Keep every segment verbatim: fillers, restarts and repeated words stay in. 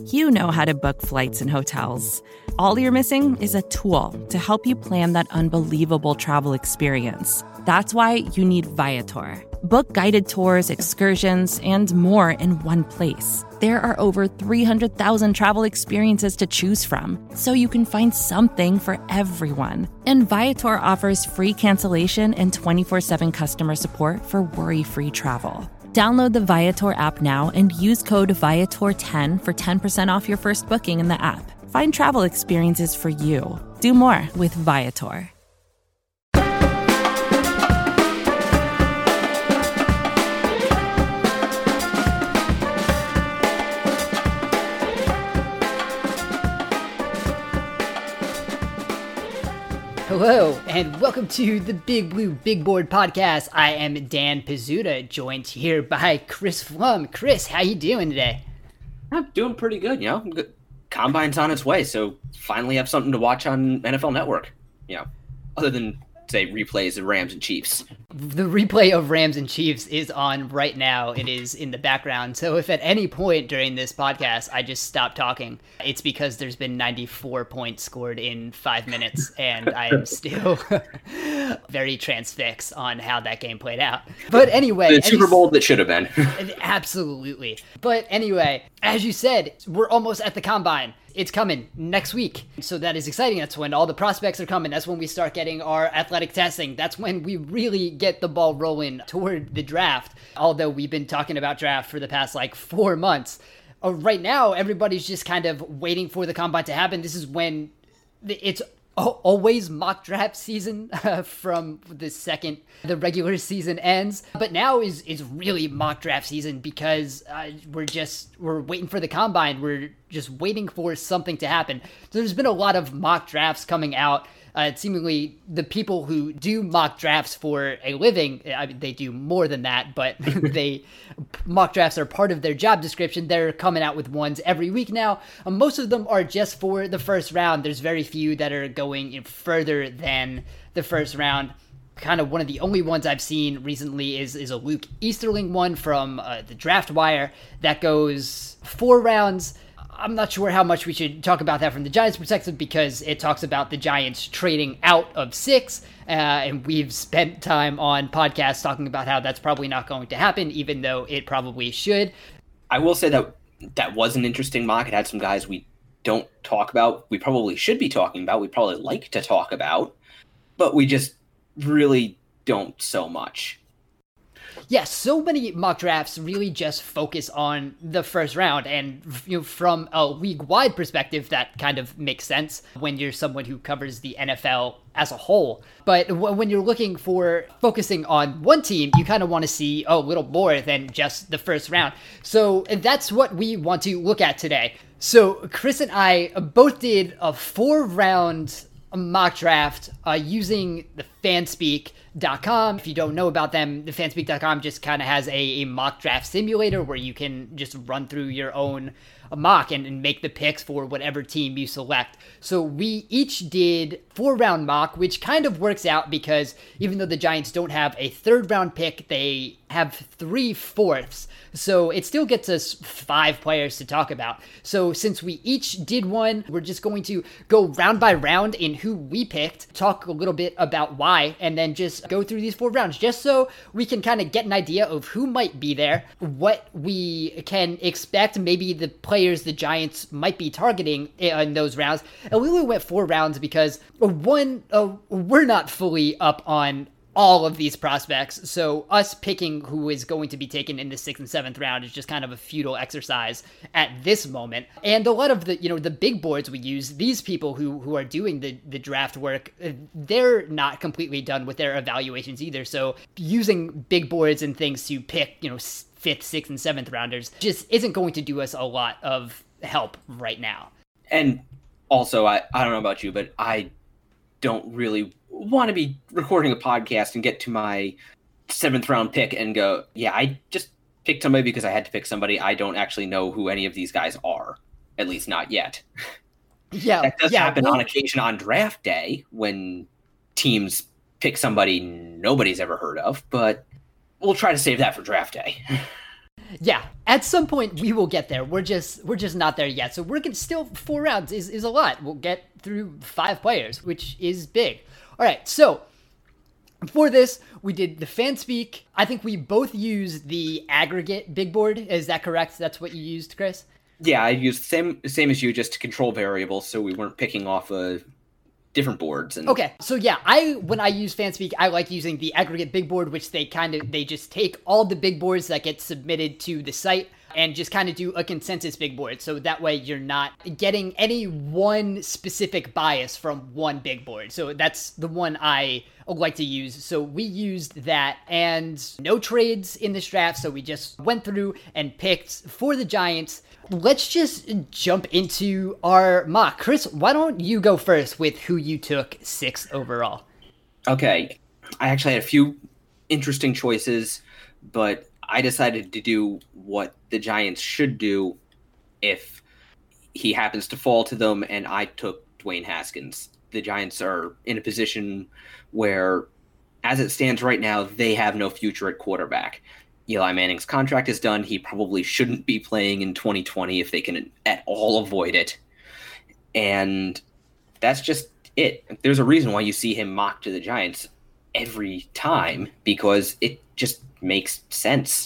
You know how to book flights and hotels. All you're missing is a tool to help you plan that unbelievable travel experience. That's why you need Viator. Book guided tours, excursions, and more in one place. There are over three hundred thousand travel experiences to choose from, so you can find something for everyone. And Viator offers free cancellation and twenty-four seven customer support for worry-free travel. Download the Viator app now and use code Viator ten for ten percent off your first booking in the app. Find travel experiences for you. Do more with Viator. Hello, and welcome to the Big Blue Big Board Podcast. I am Dan Pizzuta, joined here by Chris Flum. Chris, how you doing today? I'm doing pretty good, you know. Good. Combine's on its way, so finally have something to watch on N F L Network, you know, other than, say, replays of Rams and Chiefs. The replay of Rams and Chiefs is on right now. It is in the background. So if at any point during this podcast I just stop talking, it's because there's been ninety-four points scored in five minutes, and I am still very transfixed on how that game played out. But anyway. The Super Bowl that should have been. Absolutely. But anyway, as you said, we're almost at the Combine. It's coming next week. So that is exciting. That's when all the prospects are coming. That's when we start getting our athletic testing. That's when we really get the ball rolling toward the draft. Although we've been talking about draft for the past like four months. Uh, right now, everybody's just kind of waiting for the Combine to happen. This is when it's always mock draft season uh, from the second the regular season ends, but now is is really mock draft season because uh, we're just we're waiting for the Combine. We're just waiting for something to happen. So there's been a lot of mock drafts coming out. Uh, seemingly, the people who do mock drafts for a living, I mean, they do more than that, but they mock drafts are part of their job description. They're coming out with ones every week now. Um, most of them are just for the first round. There's very few that are going further than the first round. Kind of one of the only ones I've seen recently is, is a Luke Easterling one from uh, the Draft Wire that goes four rounds. I'm not sure how much we should talk about that from the Giants' perspective because it talks about the Giants trading out of six, uh, and we've spent time on podcasts talking about how that's probably not going to happen, even though it probably should. I will say that that was an interesting mock. It had some guys we don't talk about, we probably should be talking about, we probably like to talk about, but we just really don't so much. Yeah, so many mock drafts really just focus on the first round, and you know, from a league-wide perspective, that kind of makes sense when you're someone who covers the N F L as a whole. But w- when you're looking for focusing on one team, you kind of want to see oh, a little more than just the first round. So that's what we want to look at today. So Chris and I both did a four-round mock draft uh, using the fanspeak dot com. If you don't know about them, the fanspeak dot com just kind of has a, a mock draft simulator where you can just run through your own mock and, and make the picks for whatever team you select. So we each did four round mock, which kind of works out because even though the Giants don't have a third round pick, they have three fourths. So it still gets us five players to talk about. So since we each did one, we're just going to go round by round in who we picked, talk a little bit about why, and then just go through these four rounds just so we can kind of get an idea of who might be there, what we can expect, maybe the players the Giants might be targeting in those rounds. And we only went four rounds because one, uh, we're not fully up on all of these prospects. So us picking who is going to be taken in the sixth and seventh round is just kind of a futile exercise at this moment. And a lot of the, you know, the big boards we use, these people who, who are doing the, the draft work, they're not completely done with their evaluations either. So using big boards and things to pick, you know, fifth, sixth, and seventh rounders just isn't going to do us a lot of help right now. And also, I, I don't know about you, but I don't really want to be recording a podcast and get to my seventh round pick and go, yeah, I just picked somebody because I had to pick somebody. I don't actually know who any of these guys are, at least not yet. Yeah, that does yeah, happen well, on occasion on draft day when teams pick somebody nobody's ever heard of, but we'll try to save that for draft day. Yeah, at some point we will get there. We're just we're just not there yet. So we're gonna still four rounds is, is a lot. We'll get through five players, which is big. All right, so for this, we did the fan speak. I think we both used the aggregate big board. Is that correct? That's what you used, Chris? Yeah, I used the same same as you, just to control variables, so we weren't picking off a. different boards. And okay, so yeah, I when I use Fanspeak, I like using the aggregate big board, which they kind of they just take all the big boards that get submitted to the site and just kind of do a consensus big board. So that way you're not getting any one specific bias from one big board. So that's the one I like to use. So we used that, and no trades in this draft. So we just went through and picked for the Giants. Let's just jump into our mock. Chris, why don't you go first with who you took sixth overall? Okay. I actually had a few interesting choices, but I decided to do what the Giants should do if he happens to fall to them, and I took Dwayne Haskins. The Giants are in a position where, as it stands right now, they have no future at quarterback. Eli Manning's contract is done. He probably shouldn't be playing in twenty twenty if they can at all avoid it. And that's just it. There's a reason why you see him mocked to the Giants every time, because it just makes sense.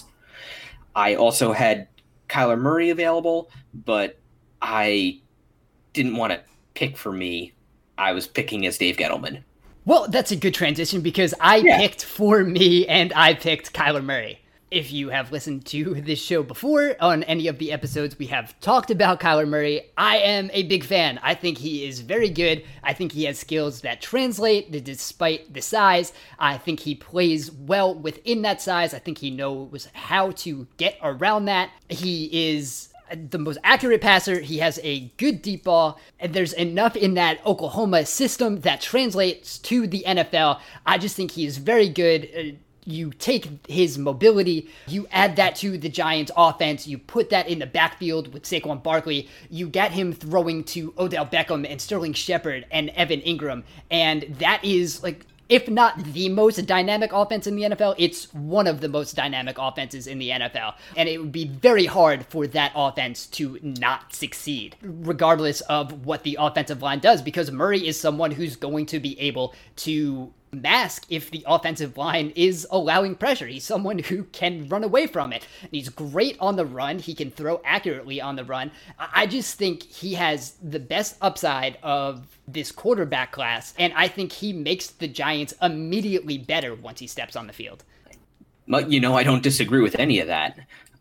I also had Kyler Murray available, but I didn't want to pick for me. I was picking as Dave Gettleman. Well, that's a good transition, because I yeah. picked for me, and I picked Kyler Murray. If you have listened to this show before, on any of the episodes we have talked about Kyler Murray, I am a big fan. I think he is very good. I think he has skills that translate despite the size. I think he plays well within that size. I think he knows how to get around that. He is the most accurate passer. He has a good deep ball, and there's enough in that Oklahoma system that translates to the N F L. I just think he is very good. You take his mobility, you add that to the Giants offense, you put that in the backfield with Saquon Barkley, you get him throwing to Odell Beckham and Sterling Shepard and Evan Ingram, and that is, like, if not the most dynamic offense in the N F L, it's one of the most dynamic offenses in the N F L. And it would be very hard for that offense to not succeed, regardless of what the offensive line does, because Murray is someone who's going to be able to mask if the offensive line is allowing pressure. He's someone who can run away from it. He's great on the run. He can throw accurately on the run. I just think he has the best upside of this quarterback class, and I think he makes the Giants immediately better once he steps on the field. But, you know, I don't disagree with any of that.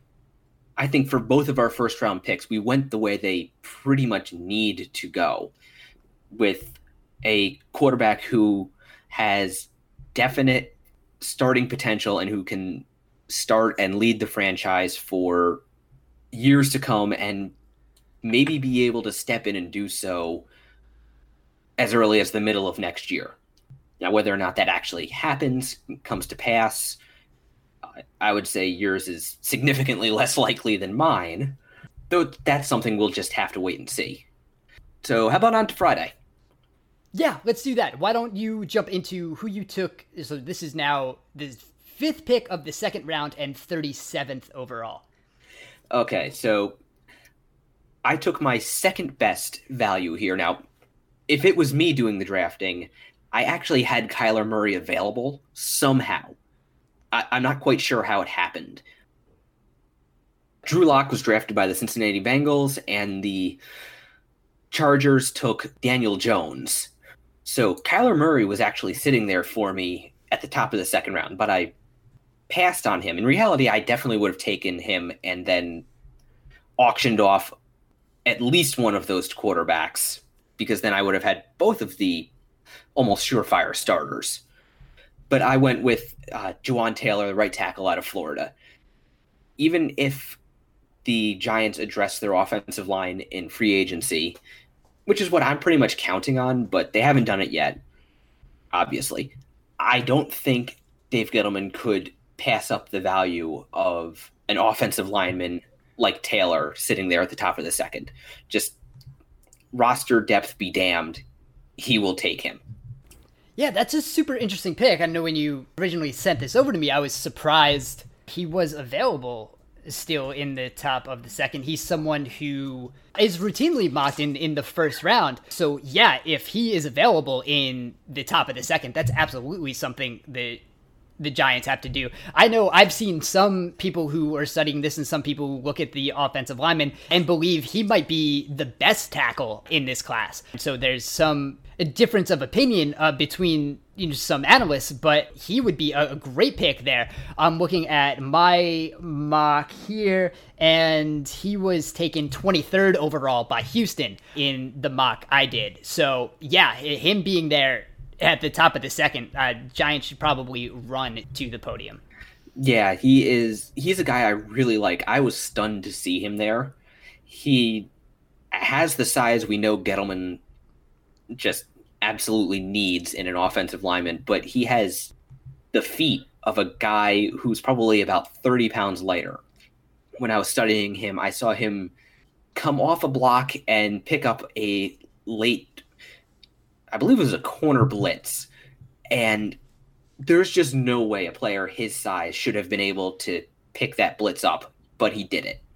I think for both of our first round picks, we went the way they pretty much need to go, with a quarterback who has definite starting potential and who can start and lead the franchise for years to come, and maybe be able to step in and do so as early as the middle of next year. Now, whether or not that actually happens, comes to pass, I would say yours is significantly less likely than mine, though that's something we'll just have to wait and see. So how about on to Friday? Yeah, let's do that. Why don't you jump into who you took? So this is now the fifth pick of the second round and thirty-seventh overall. Okay, so I took my second best value here. Now, if it was me doing the drafting, I actually had Kyler Murray available somehow. I- I'm not quite sure how it happened. Drew Lock was drafted by the Cincinnati Bengals, and the Chargers took Daniel Jones. So Kyler Murray was actually sitting there for me at the top of the second round, but I passed on him. In reality, I definitely would have taken him and then auctioned off at least one of those quarterbacks, because then I would have had both of the almost surefire starters. But I went with uh, Juwan Taylor, the right tackle out of Florida. Even if the Giants address their offensive line in free agency, which is what I'm pretty much counting on, but they haven't done it yet, obviously, I don't think Dave Gettleman could pass up the value of an offensive lineman like Taylor sitting there at the top of the second. Just roster depth be damned, he will take him. Yeah, that's a super interesting pick. I know when you originally sent this over to me, I was surprised he was available still in the top of the second. He's someone who is routinely mocked in, in the first round. So yeah, if he is available in the top of the second, that's absolutely something that the Giants have to do. I know I've seen some people who are studying this and some people who look at the offensive lineman and believe he might be the best tackle in this class. So there's some difference of opinion uh, between you know, some analysts, but he would be a, a great pick there. I'm looking at my mock here, and he was taken twenty-third overall by Houston in the mock I did. So yeah, him being there at the top of the second, uh, Giants should probably run to the podium. Yeah, he is. He's a guy I really like. I was stunned to see him there. He has the size we know Gettleman just absolutely needs in an offensive lineman, but he has the feet of a guy who's probably about thirty pounds lighter. When I was studying him, I saw him come off a block and pick up a late, I believe it was a corner blitz, and there's just no way a player his size should have been able to pick that blitz up, but he did it.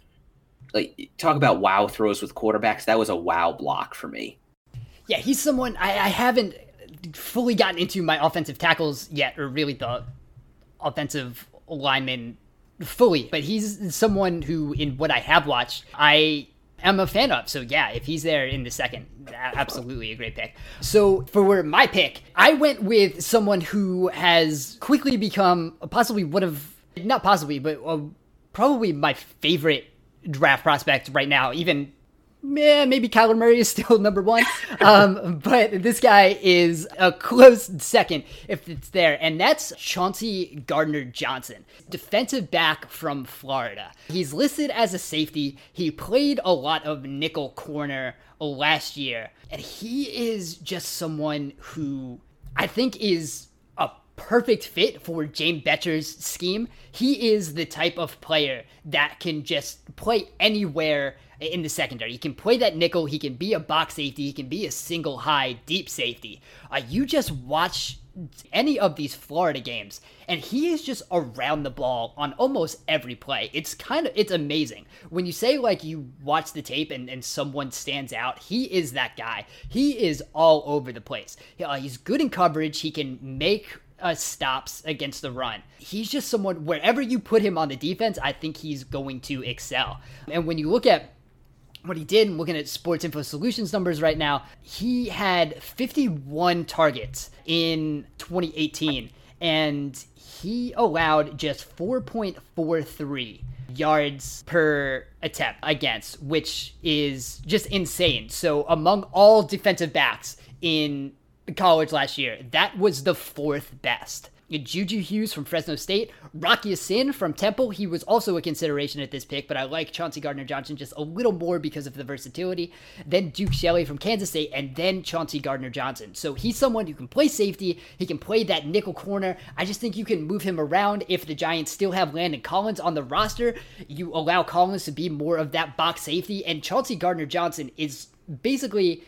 Like, talk about wow throws with quarterbacks. That was a wow block for me. Yeah, he's someone I, I haven't fully gotten into my offensive tackles yet, or really the offensive linemen fully, but he's someone who, in what I have watched, I am a fan of. So yeah, if he's there in the second, absolutely a great pick. So for my pick, I went with someone who has quickly become possibly one of, not possibly, but uh, probably my favorite draft prospect right now. Even yeah, maybe Kyler Murray is still number one. Um, but this guy is a close second if it's there. And that's Chauncey Gardner-Johnson, defensive back from Florida. He's listed as a safety. He played a lot of nickel corner last year. And he is just someone who I think is a perfect fit for James Bettcher's scheme. He is the type of player that can just play anywhere in the secondary. He can play that nickel. He can be a box safety. He can be a single high deep safety. Uh, you just watch any of these Florida games, and he is just around the ball on almost every play. It's kind of, it's amazing. When you say like you watch the tape and, and someone stands out, he is that guy. He is all over the place. Uh, he's good in coverage. He can make Uh, stops against the run. He's just someone, wherever you put him on the defense, I think he's going to excel. And when you look at what he did, and looking at Sports Info Solutions numbers right now, he had fifty-one targets in twenty eighteen, and he allowed just four point four three yards per attempt against, which is just insane. So among all defensive backs in college last year, that was the fourth best. Juju Hughes from Fresno State, Rocky Sin from Temple, he was also a consideration at this pick, but I like Chauncey Gardner-Johnson just a little more because of the versatility. Then Duke Shelley from Kansas State, and then Chauncey Gardner-Johnson. So he's someone who can play safety, he can play that nickel corner. I just think you can move him around. If the Giants still have Landon Collins on the roster, you allow Collins to be more of that box safety, and Chauncey Gardner-Johnson is basically,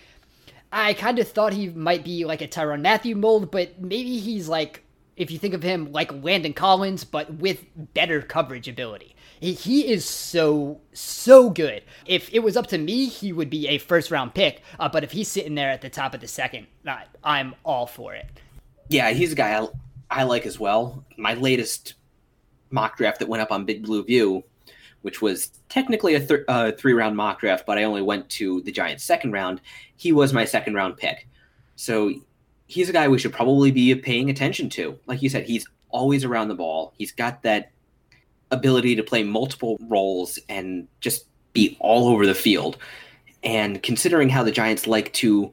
I kind of thought he might be like a Tyrann Mathieu mold, but maybe he's like, if you think of him like Landon Collins, but with better coverage ability. He is so, so good. If it was up to me, he would be a first round pick. Uh, but if he's sitting there at the top of the second, uh, I'm all for it. Yeah, he's a guy I, I like as well. My latest mock draft that went up on Big Blue View, which was technically a th- uh, three-round mock draft, but I only went to the Giants' second round. He was my second-round pick. So he's a guy we should probably be paying attention to. Like you said, he's always around the ball. He's got that ability to play multiple roles and just be all over the field. And considering how the Giants like to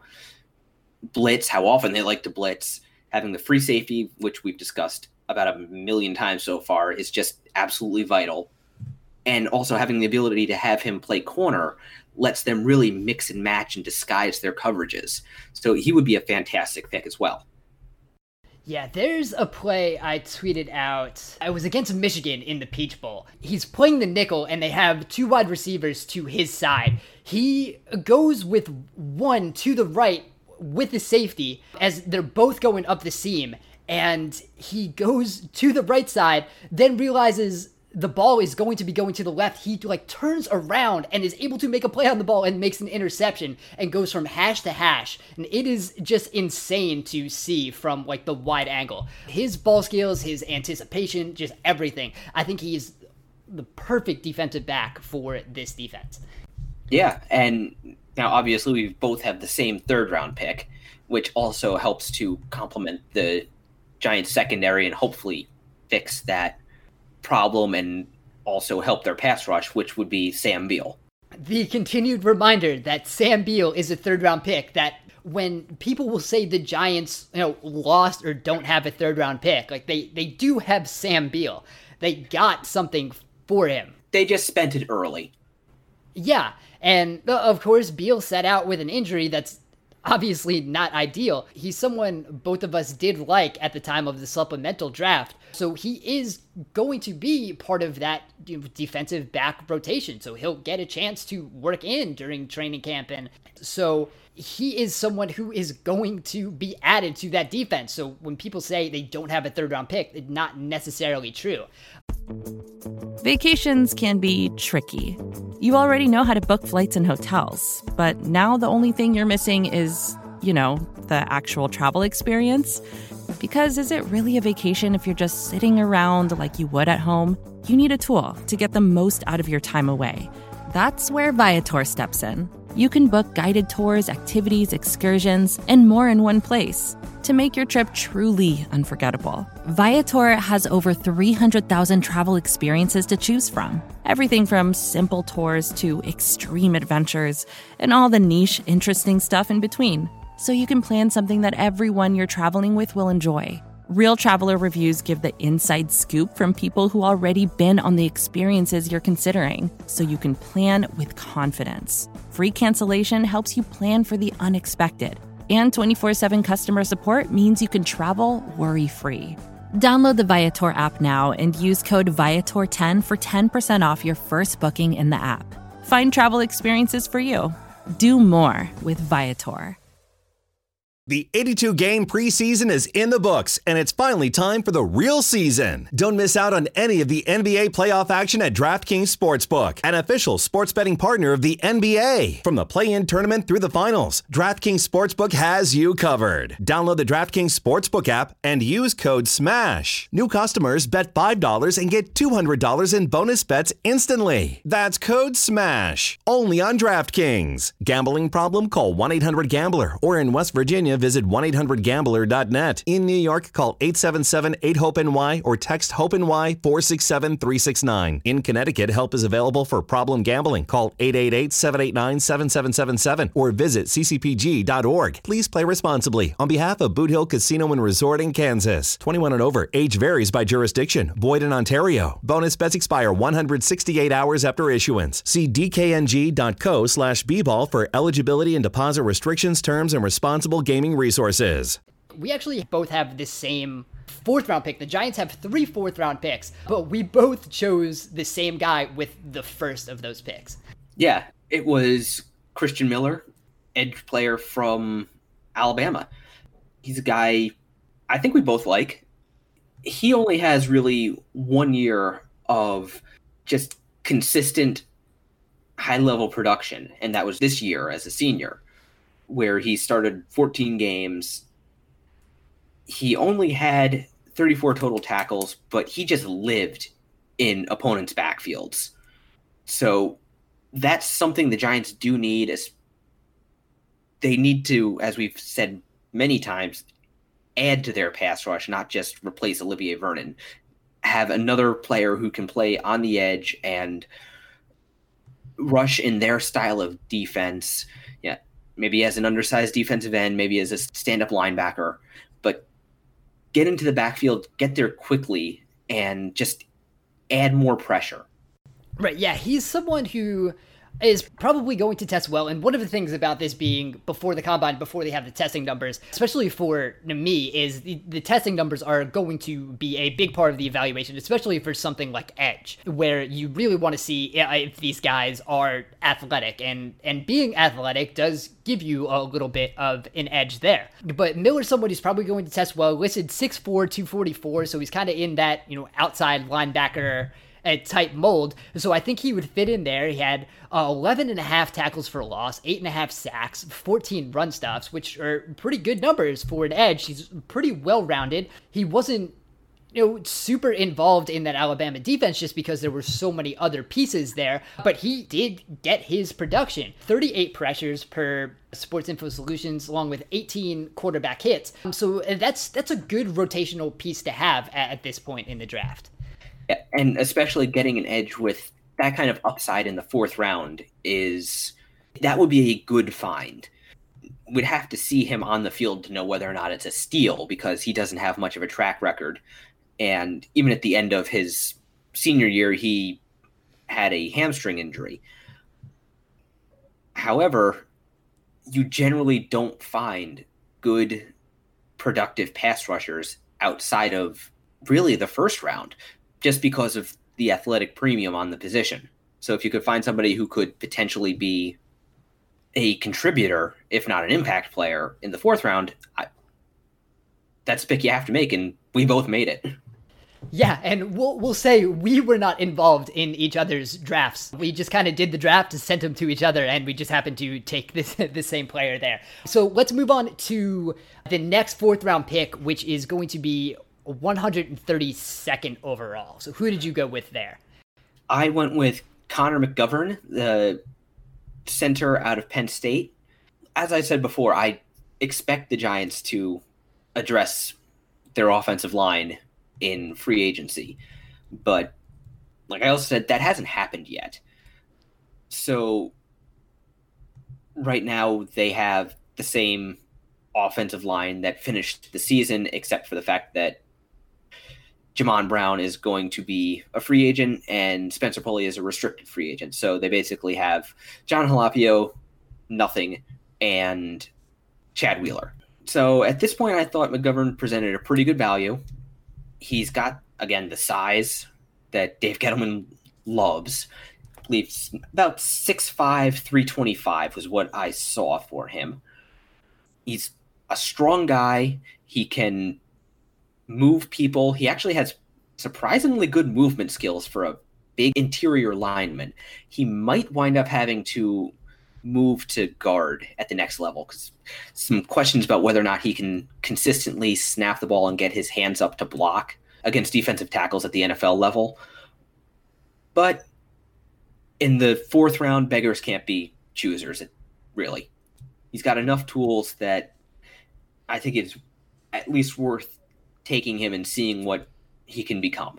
blitz, how often they like to blitz, having the free safety, which we've discussed about a million times so far, is just absolutely vital. And also having the ability to have him play corner lets them really mix and match and disguise their coverages. So he would be a fantastic pick as well. Yeah, there's a play I tweeted out. I was against Michigan in the Peach Bowl. He's playing the nickel, and they have two wide receivers to his side. He goes with one to the right with the safety as they're both going up the seam, and he goes to the right side, then realizes the ball is going to be going to the left, he like turns around and is able to make a play on the ball and makes an interception and goes from hash to hash. And it is just insane to see from like the wide angle. His ball skills, his anticipation, just everything. I think he is the perfect defensive back for this defense. Yeah, and now obviously we both have the same third round pick, which also helps to complement the Giants secondary and hopefully fix that problem and also help their pass rush, which would be Sam Beal. The continued reminder that Sam Beal is a third round pick, that when people will say the Giants, you know, lost or don't have a third round pick, like they, they do have Sam Beal. They got something for him. They just spent it early. Yeah. And of course, Beal set out with an injury that's obviously not ideal. He's someone both of us did like at the time of the supplemental draft. So he is going to be part of that defensive back rotation. So he'll get a chance to work in during training camp. And so he is someone who is going to be added to that defense. So when people say they don't have a third round pick, it's not necessarily true. Vacations can be tricky. You already know how to book flights and hotels, but now the only thing you're missing is, you know, the actual travel experience. Because is it really a vacation if you're just sitting around like you would at home? You need a tool to get the most out of your time away. That's where Viator steps in. You can book guided tours, activities, excursions, and more in one place to make your trip truly unforgettable. Viator has over three hundred thousand travel experiences to choose from. Everything from simple tours to extreme adventures and all the niche, interesting stuff in between. So you can plan something that everyone you're traveling with will enjoy. Real traveler reviews give the inside scoop from people who already been on the experiences you're considering, so you can plan with confidence. Free cancellation helps you plan for the unexpected. And twenty-four seven customer support means you can travel worry-free. Download the Viator app now and use code Viator ten for ten percent off your first booking in the app. Find travel experiences for you. Do more with Viator. The eighty-two game preseason is in the books, and it's finally time for the real season. Don't miss out on any of the N B A playoff action at DraftKings Sportsbook, an official sports betting partner of the N B A. From the play-in tournament through the finals, DraftKings Sportsbook has you covered. Download the DraftKings Sportsbook app and use code SMASH. New customers bet five dollars and get two hundred dollars in bonus bets instantly. That's code SMASH. Only on DraftKings. Gambling problem? Call one eight hundred gambler, or in West Virginia, visit one eight hundred gambler dot net. In New York, call eight seven seven eight hope N Y or text HOPE-NY four six seven three six nine. In Connecticut, help is available for problem gambling. Call eight eight eight seven eight nine seven seven seven seven or visit c c p g dot org. Please play responsibly. On behalf of Boot Hill Casino and Resort in Kansas. twenty-one and over. Age varies by jurisdiction. Void in Ontario. Bonus bets expire one hundred sixty-eight hours after issuance. See d k n g dot co slash b ball for eligibility and deposit restrictions, terms, and responsible gaming resources. We actually both have the same fourth round pick. The Giants have three fourth round picks, but we both chose the same guy with the first of those picks. Yeah, it was Christian Miller, edge player from Alabama. He's a guy I think we both like. He only has really one year of just consistent high-level production, and that was this year as a senior, where he started fourteen games. He only had thirty-four total tackles, but he just lived in opponents' backfields. So that's something the Giants do need. Is they need to, as we've said many times, add to their pass rush, not just replace Olivier Vernon. Have another player who can play on the edge and rush in their style of defense. Yeah, maybe as an undersized defensive end, maybe as a stand-up linebacker, but get into the backfield, get there quickly, and just add more pressure. Right, yeah, he's someone who is probably going to test well, and one of the things about this being before the combine, before they have the testing numbers, especially for me, is the, the testing numbers are going to be a big part of the evaluation, especially for something like edge, where you really want to see if these guys are athletic, and, and being athletic does give you a little bit of an edge there. But Miller's someone who's probably going to test well, listed six four, two forty-four, so he's kind of in that, you know, outside linebacker uh, type mold. So I think he would fit in there. He had uh, eleven and a half tackles for loss, eight and a half sacks, fourteen run stops, which are pretty good numbers for an edge. He's pretty well-rounded. He wasn't you know, super involved in that Alabama defense just because there were so many other pieces there, but he did get his production. thirty-eight pressures per Sports Info Solutions, along with eighteen quarterback hits. So that's that's a good rotational piece to have at, at this point in the draft. Yeah, and especially getting an edge with that kind of upside in the fourth round is, that would be a good find. We'd have to see him on the field to know whether or not it's a steal, because he doesn't have much of a track record. And even at the end of his senior year, he had a hamstring injury. However, you generally don't find good, productive pass rushers outside of really the first round, just because of the athletic premium on the position. So if you could find somebody who could potentially be a contributor, if not an impact player, in the fourth round, I, that's a pick you have to make, and we both made it. Yeah, and we'll we'll say we were not involved in each other's drafts. We just kind of did the draft and sent them to each other, and we just happened to take this the same player there. So let's move on to the next fourth round pick, which is going to be one hundred thirty-second overall. So who did you go with there? I went with Connor McGovern, the center out of Penn State. As I said before, I expect the Giants to address their offensive line in free agency, but like I also said, that hasn't happened yet. So right now they have the same offensive line that finished the season, except for the fact that Jamon Brown is going to be a free agent and Spencer Pulley is a restricted free agent. So they basically have John Halapio, nothing, and Chad Wheeler. So at this point, I thought McGovern presented a pretty good value. He's got, again, the size that Dave Gettleman loves. I believe about six five, three twenty-five was what I saw for him. He's a strong guy. He can move people. He actually has surprisingly good movement skills for a big interior lineman. He might wind up having to move to guard at the next level, because some questions about whether or not he can consistently snap the ball and get his hands up to block against defensive tackles at the N F L level. But in the fourth round, beggars can't be choosers, really. He's got enough tools that I think it's at least worth taking him and seeing what he can become.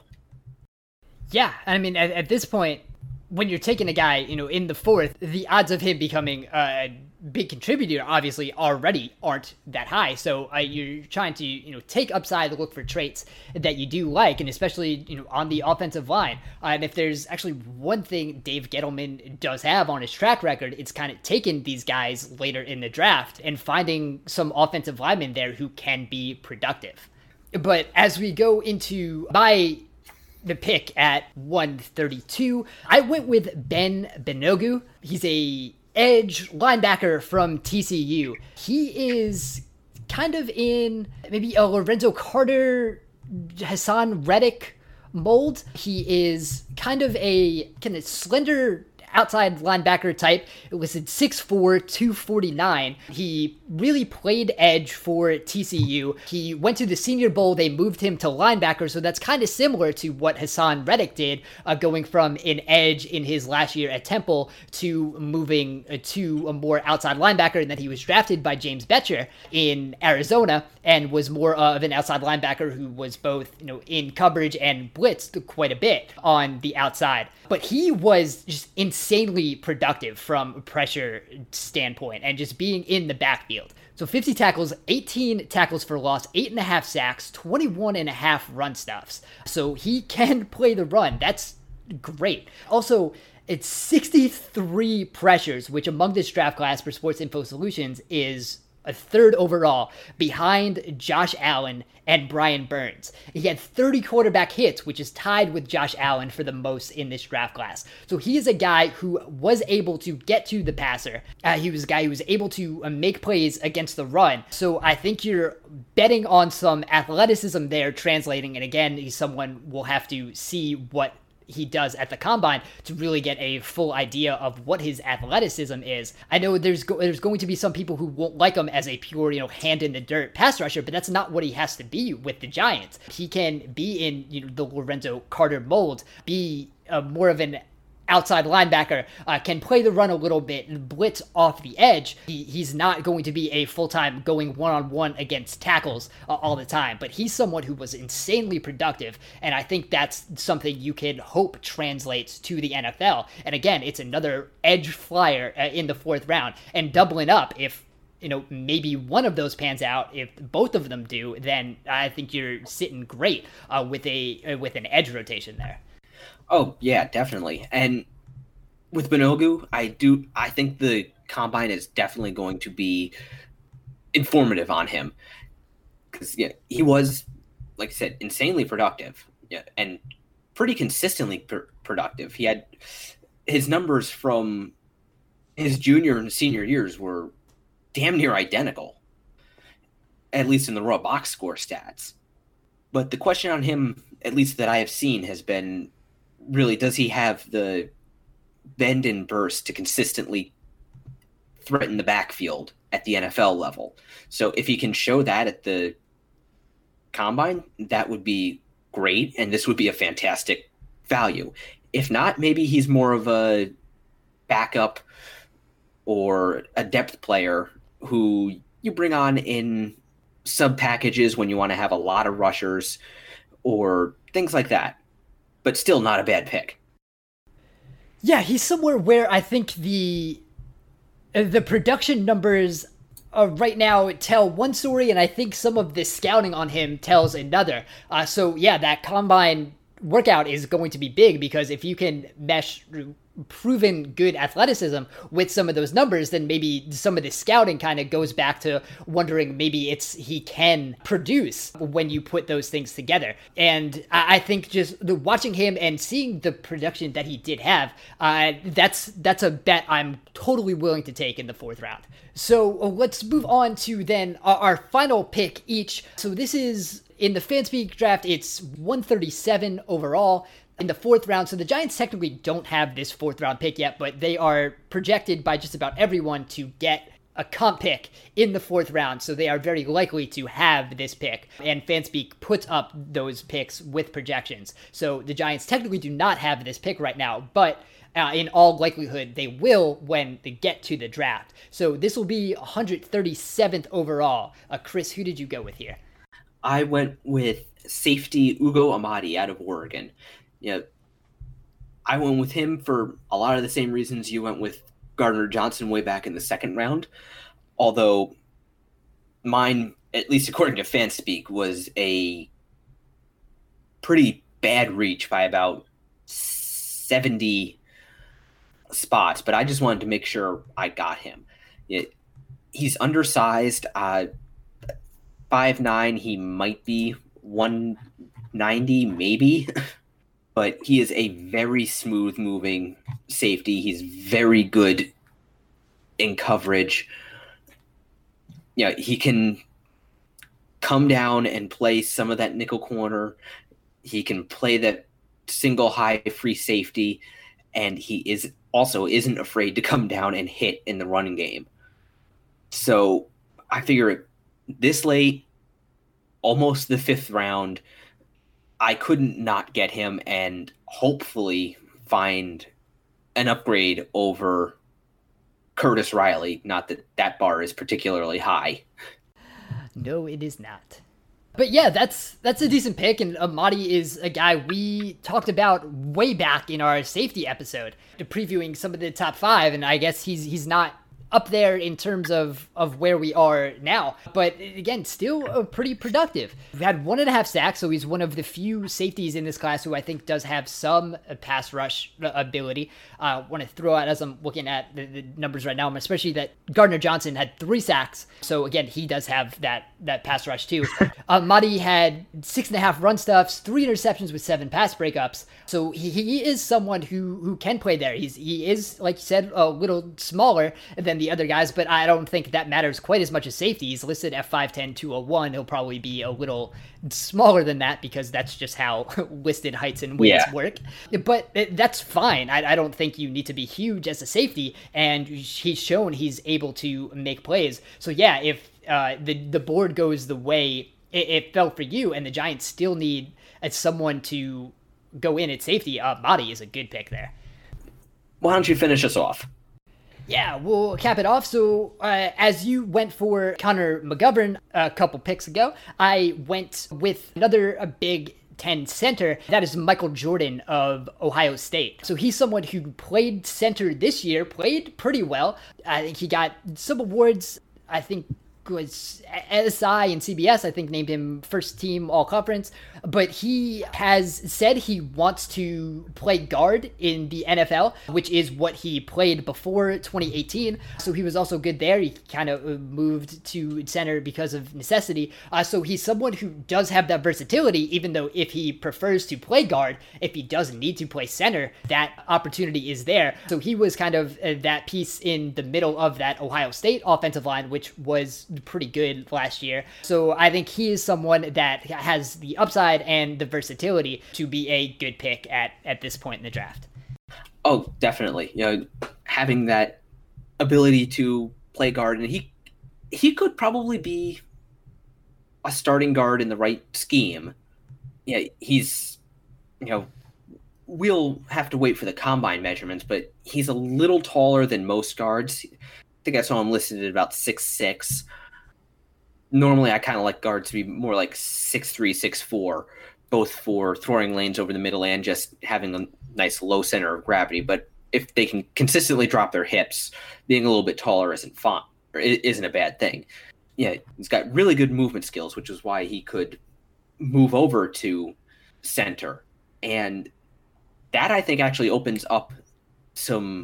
Yeah, I mean, at, at this point, when you're taking a guy, you know, in the fourth, the odds of him becoming a big contributor obviously already aren't that high. So uh, you're trying to, you know, take upside, look for traits that you do like, and especially, you know, on the offensive line. Uh, and if there's actually one thing Dave Gettleman does have on his track record, it's kind of taking these guys later in the draft and finding some offensive linemen there who can be productive. But as we go into my the pick at one thirty-two, I went with Ben Banogu. He's a edge linebacker from T C U. He is kind of in maybe a Lorenzo Carter, Hassan Reddick mold. He is kind of a kind of slender outside linebacker type. It was at six four, two forty-nine. He really played edge for T C U. He went to the Senior Bowl. They moved him to linebacker, so that's kind of similar to what Hassan Reddick did, uh, going from an edge in his last year at Temple to moving uh, to a more outside linebacker, and then he was drafted by James Betcher in Arizona and was more uh, of an outside linebacker who was both, you know, in coverage and blitzed quite a bit on the outside. But he was just insanely productive from a pressure standpoint and just being in the backfield. So fifty tackles, eighteen tackles for loss, eight and a half sacks, twenty-one and a half run stuffs. So he can play the run. That's great. Also, it's sixty-three pressures, which among this draft class for Sports Info Solutions is a third overall, behind Josh Allen and Brian Burns. He had thirty quarterback hits, which is tied with Josh Allen for the most in this draft class. So he is a guy who was able to get to the passer. Uh, he was a guy who was able to uh, make plays against the run. So I think you're betting on some athleticism there translating. And again, he's someone we'll have to see what he does at the combine to really get a full idea of what his athleticism is. I know there's go- there's going to be some people who won't like him as a pure, you know, hand in the dirt pass rusher, but that's not what he has to be with the Giants. He can be in, you know, the Lorenzo Carter mold, be uh, more of an outside linebacker, uh, can play the run a little bit and blitz off the edge. He, he's not going to be a full-time going one-on-one against tackles uh, all the time, but he's someone who was insanely productive, and I think that's something you can hope translates to the N F L. And again, it's another edge flyer uh, in the fourth round, and doubling up if you know, maybe one of those pans out. If both of them do, then I think you're sitting great uh, with a uh, with an edge rotation there. Oh, yeah, definitely. And with Banogu, I do I think the combine is definitely going to be informative on him. Because yeah, he was, like I said, insanely productive. Yeah, and pretty consistently pr- productive. He had his numbers from his junior and senior years were damn near identical, at least in the raw box score stats. But the question on him, at least that I have seen, has been really, does he have the bend and burst to consistently threaten the backfield at the N F L level? So if he can show that at the combine, that would be great, and this would be a fantastic value. If not, maybe he's more of a backup or a depth player who you bring on in sub packages when you want to have a lot of rushers or things like that. But still not a bad pick. Yeah, he's somewhere where I think the the production numbers uh, right now tell one story, and I think some of the scouting on him tells another. Uh, so yeah, that combine workout is going to be big, because if you can mesh proven good athleticism with some of those numbers, then maybe some of the scouting kind of goes back to wondering maybe it's he can produce when you put those things together. And I think just the, watching him and seeing the production that he did have, uh, that's that's a bet I'm totally willing to take in the fourth round. So uh, let's move on to then our, our final pick each. So this is in the FanSpeak draft, it's one thirty-seven overall in the fourth round. So the Giants technically don't have this fourth round pick yet, but they are projected by just about everyone to get a comp pick in the fourth round. So they are very likely to have this pick, and FanSpeak puts up those picks with projections. So the Giants technically do not have this pick right now, but Uh, in all likelihood, they will when they get to the draft. So this will be one hundred thirty-seventh overall. Uh, Chris, who did you go with here? I went with safety Ugo Amadi out of Oregon. You know, I went with him for a lot of the same reasons you went with Gardner Johnson way back in the second round. Although mine, at least according to FanSpeak, was a pretty bad reach by about seventy spots, but I just wanted to make sure I got him. It, he's undersized, uh, five nine, he might be one ninety maybe, but he is a very smooth moving safety. He's very good in coverage. Yeah, he can come down and play some of that nickel corner. He can play that single high free safety, and he is also isn't afraid to come down and hit in the running game. So I figure this late, almost the fifth round, I couldn't not get him and hopefully find an upgrade over Curtis Riley. Not that that bar is particularly high. No, it is not. But yeah, that's that's a decent pick, and Amadi is a guy we talked about way back in our safety episode, previewing some of the top five, and I guess he's he's not up there in terms of, of where we are now. But again, still uh, pretty productive. We've had one and a half sacks, so he's one of the few safeties in this class who I think does have some uh, pass rush ability. I uh, want to throw out, as I'm looking at the, the numbers right now, especially that Gardner Johnson had three sacks. So again, he does have that that pass rush too. uh, Madi had six and a half run stuffs, three interceptions with seven pass breakups. So he, he is someone who, who can play there. He's He is, like you said, a little smaller than the other guys, but I don't think that matters quite as much as safety. He's listed at five ten, two oh one. He'll probably be a little smaller than that because that's just how listed heights and weights Yeah. work. But that's fine. I, I don't think you need to be huge as a safety, and he's shown he's able to make plays. So yeah, if uh, the, the board goes the way it, it felt for you and the Giants still need uh, someone to go in at safety, uh, Mahdi is a good pick there. Why don't you finish us off? Yeah, we'll cap it off. So, uh, as you went for Connor McGovern a couple picks ago, I went with another a Big Ten center. That is Michael Jordan of Ohio State. So he's someone who played center this year, played pretty well. I think he got some awards. I think was S I and C B S, I think, named him first team all conference, but he has said he wants to play guard in the N F L, which is what he played before twenty eighteen. So he was also good there. He kind of moved to center because of necessity. Uh, so he's someone who does have that versatility, even though if he prefers to play guard, if he doesn't need to play center, that opportunity is there. So he was kind of uh, that piece in the middle of that Ohio State offensive line, which was pretty good last year. So I think he is someone that has the upside and the versatility to be a good pick at, at this point in the draft. Oh, definitely. You know, having that ability to play guard, and he he could probably be a starting guard in the right scheme. Yeah, he's, you know, we'll have to wait for the combine measurements, but he's a little taller than most guards. I think I saw him listed at about six six. Normally, I kind of like guards to be more like six three, six four, both for throwing lanes over the middle and just having a nice low center of gravity. But if they can consistently drop their hips, being a little bit taller isn't fun, or isn't a bad thing. Yeah, he's got really good movement skills, which is why he could move over to center. And that, I think, actually opens up some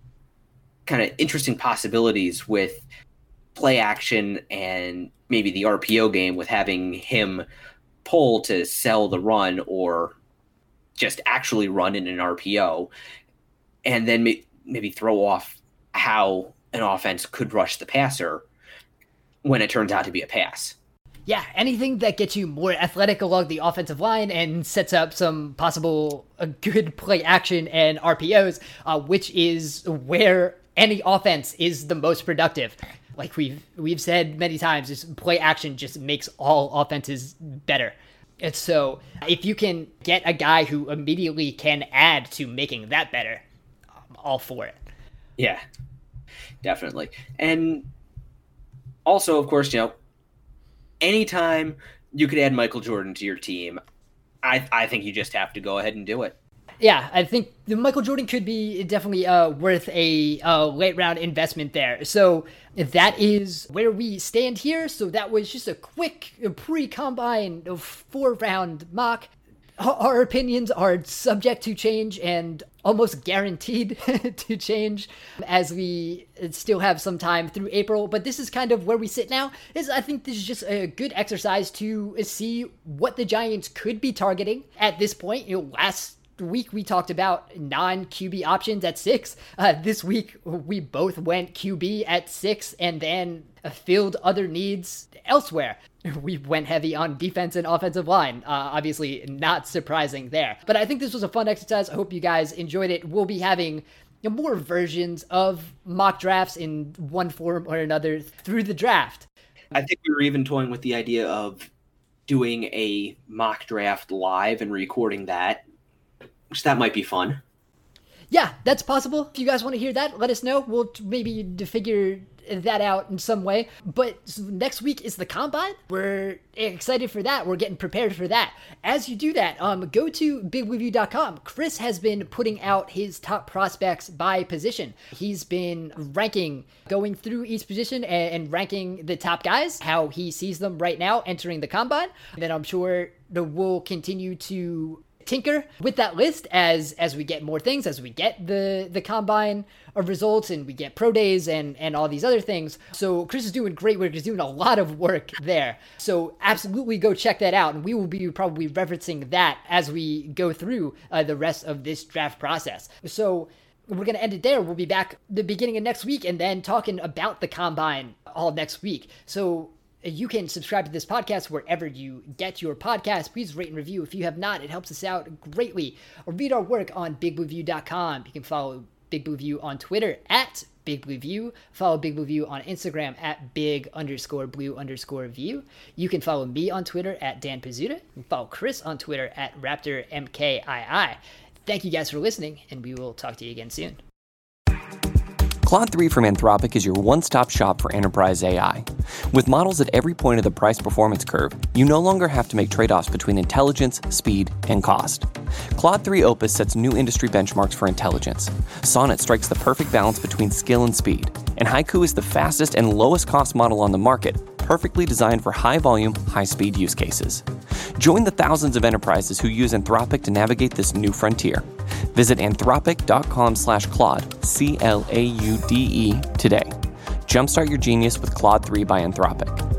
kind of interesting possibilities with play action and maybe the R P O game, with having him pull to sell the run or just actually run in an R P O, and then may- maybe throw off how an offense could rush the passer when it turns out to be a pass. Yeah, anything that gets you more athletic along the offensive line and sets up some possible uh, good play action and R P Os, uh, which is where any offense is the most productive. Like we've we've said many times, this play action just makes all offenses better. And so if you can get a guy who immediately can add to making that better, I'm all for it. Yeah, definitely. And also, of course, you know, anytime you could add Michael Jordan to your team, I I think you just have to go ahead and do it. Yeah, I think the Michael Jordan could be definitely uh, worth a uh, late round investment there. So that is where we stand here. So that was just a quick pre-combine four round mock. Our opinions are subject to change and almost guaranteed to change as we still have some time through April. But this is kind of where we sit now. Is I think this is just a good exercise to see what the Giants could be targeting at this point. You know, last week we talked about non-Q B options at six. Uh, this week we both went Q B at six and then filled other needs elsewhere. We went heavy on defense and offensive line. Uh, obviously not surprising there. But I think this was a fun exercise. I hope you guys enjoyed it. We'll be having you know, more versions of mock drafts in one form or another through the draft. I think we were even toying with the idea of doing a mock draft live and recording that, which that might be fun. Yeah, that's possible. If you guys want to hear that, let us know. We'll t- maybe d- figure that out in some way. But so next week is the Combine. We're excited for that. We're getting prepared for that. As you do that, um, go to big blue view dot com. Chris has been putting out his top prospects by position. He's been ranking, going through each position and, and ranking the top guys, how he sees them right now entering the Combine. And then I'm sure that we'll continue to tinker with that list as as we get more things, as we get the the combine of results and we get pro days and and all these other things. So Chris is doing great work. He's doing a lot of work there. So absolutely go check that out, and we will be probably referencing that as we go through uh, the rest of this draft process. So we're going to end it there. We'll be back the beginning of next week and then talking about the Combine all next week. So you can subscribe to this podcast wherever you get your podcast. Please rate and review if you have not. It helps us out greatly. Or read our work on big blue view dot com. You can follow Big Blue View on Twitter at Big Blue View. Follow Big Blue View on Instagram at big underscore blue underscore view. You can follow me on Twitter at Dan Pizzuta. You can follow Chris on Twitter at Raptor M K I I. Thank you guys for listening, and we will talk to you again soon. Claude three from Anthropic is your one-stop shop for enterprise A I. With models at every point of the price-performance curve, you no longer have to make trade-offs between intelligence, speed, and cost. Claude three Opus sets new industry benchmarks for intelligence. Sonnet strikes the perfect balance between skill and speed. And Haiku is the fastest and lowest-cost model on the market, perfectly designed for high-volume, high-speed use cases. Join the thousands of enterprises who use Anthropic to navigate this new frontier. Visit anthropic.com slash Claude, C L A U D E, today. Jumpstart your genius with Claude three by Anthropic.